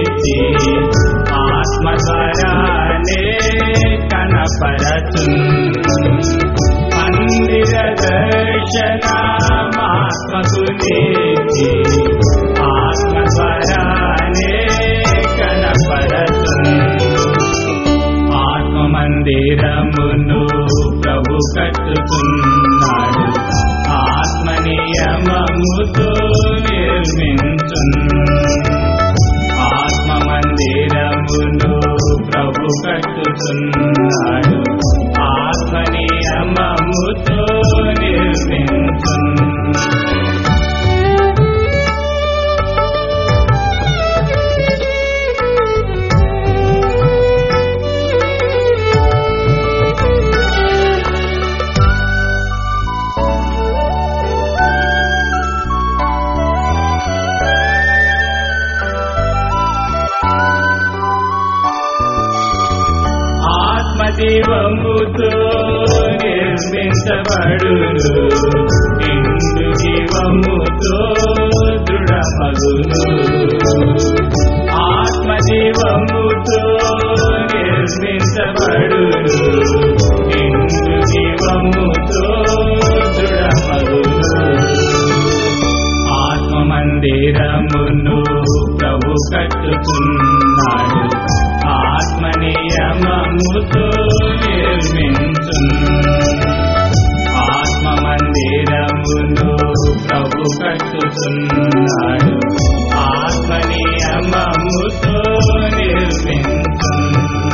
ఆత్మస్వరానే కనపరచున్ మందిర దర్శనమాత్మకు నీతి ఆత్మస్వరానే కనపరచున్ ఆత్మమందిరమును ప్రభు కట్టుచున్నాడు ఆత్మనియమముతో నిర్మించున్ ఆత్మమందిరమును ప్రభు కట్టుచున్నాడు ఆత్మనియమముతో నిర్మించున్ జీవముతో నిర్మించబడును నిండు జీవముతో దృఢమగును ఆత్మజీవముతో నిర్మించబడును నిండు జీవముతో దృఢమగును ఆత్మమందిరమును ప్రభు కట్టుచున్నాడు ఆత్మనియమముతో నిర్మించున్ ఆత్మమందిరమును ప్రభు కట్టుచున్నాడు ఆత్మనియమముతో నిర్మించున్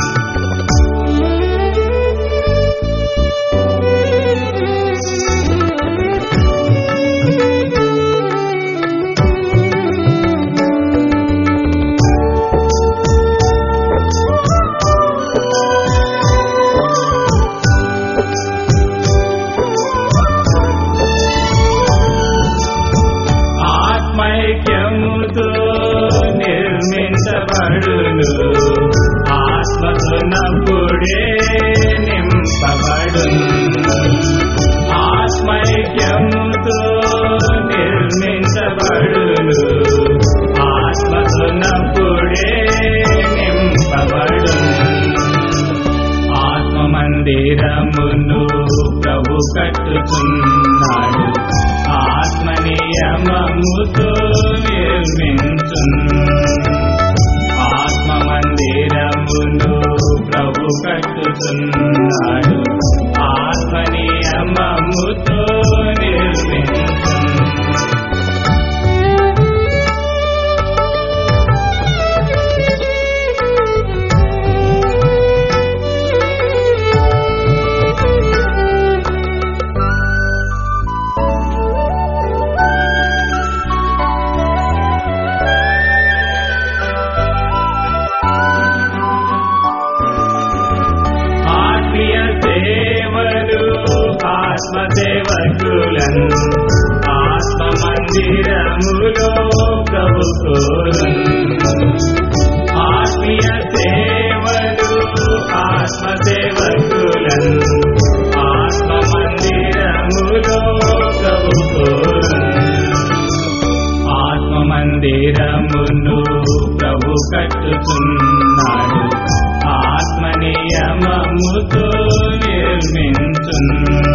ఐక్యముతో నిర్మించబడును ఆత్మతోనప్పుడే నింపబడును ఆత్మైక్యముతో నిర్మించబడును ఆత్మతోనప్పుడే నింపబడును ఆత్మమందిరమును ప్రభు కట్టుచున్నాడు ఆత్మనియమముతో నిర్మించున్ ఆత్మమందిరమును ప్రభు కట్టుచున్నాడు ఆత్మనియమముతో నిర్మించున్ ఆత్మసేవకులన్ ఆత్మమందిరములో ప్రభు కోరున్ ఆత్మీయ సేవలు ఆత్మసేవకులన్ ఆత్మమందిరములో ప్రభు కోరున్ ఆత్మమందిరమును ప్రభు కట్టుచున్నాడు ఆత్మనియమముతో నిర్మించున్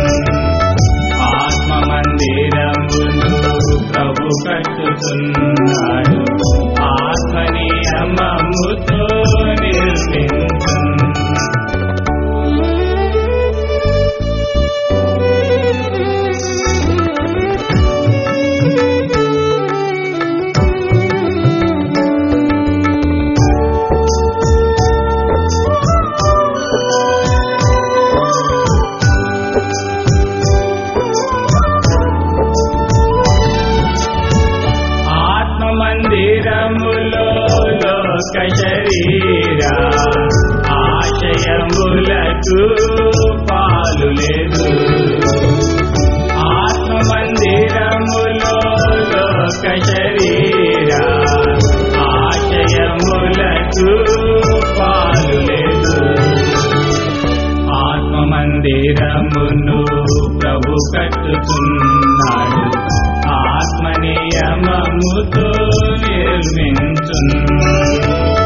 ఆత్మమందిరమును ప్రభు కట్టుచున్నాడు ఆత్మనియమముతో నిర్మించున్ మందిరములో లోక శరీర ఆశయములకు పాలు లేదు ఆత్మమందిరములో లోక శరీర ఆశయములకు పాలు లేదు ఆత్మమందిరమును ప్రభు కట్టుచున్నాడు ఆత్మనియమముతో నిర్మించున్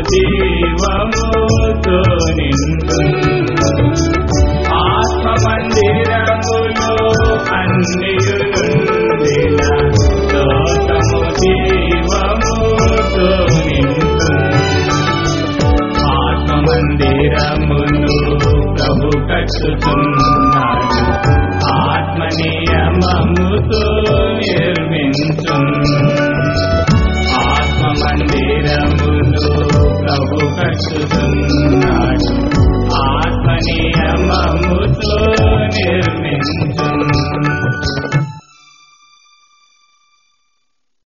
జీవముతో నిండును ఆత్మ మందిరములో అన్నియులుండిన లోకము జీవముతో నిండును ఆత్మ మందిరమును ప్రభు కట్టుచున్నాడు ఆత్మ నియమముతో నిర్మించును ఆత్మ మందిరమును ప్రభు కట్టుచున్నాడు